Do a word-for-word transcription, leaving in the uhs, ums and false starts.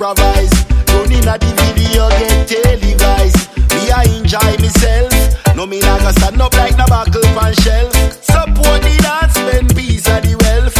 improvise. Running at the video get televised. Me I enjoy myself. No me nah go stand up like no buckle pan shelf. Support the dance, spend piece of the wealth.